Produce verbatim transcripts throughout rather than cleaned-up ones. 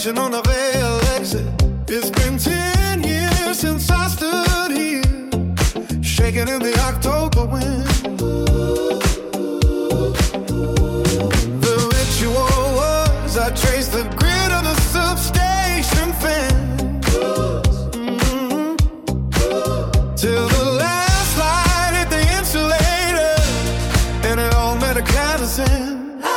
reflection on the veil exit. It's been ten years since I stood here, shaking in the October wind. The ritual was I traced the grid of the substation fan, mm-hmm. till the last light hit the insulator, and it all met a kind of sand.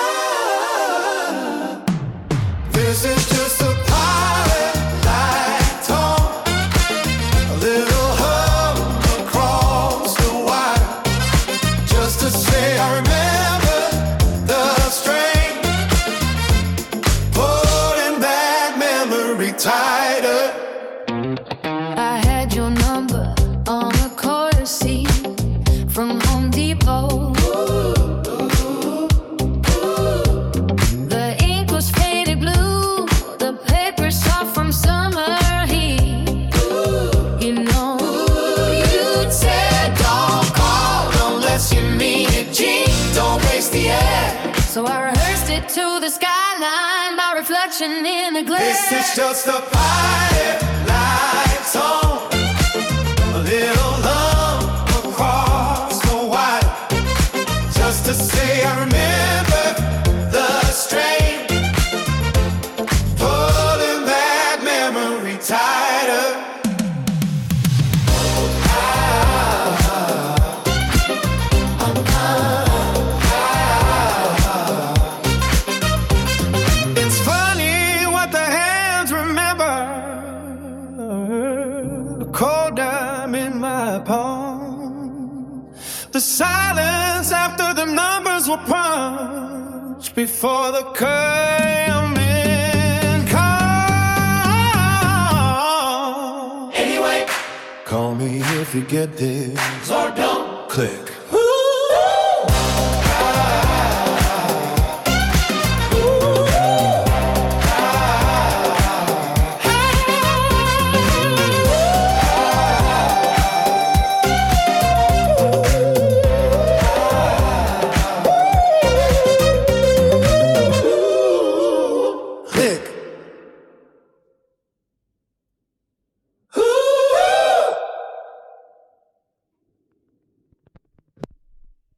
This is just a pilot light on, a little hum across the wire, just to say I remember the strain, pulling that memory tighter. I had your number on a corner seat from Home Depot. So I rehearsed it to the skyline, my reflection in the glass. This is just a pilot light song, a little lump across the wire, just to say I remember the strain, pulling that memory tighter. The silence after the numbers were punched, before the curtain call. Anyway, call me if you get this, or don't click.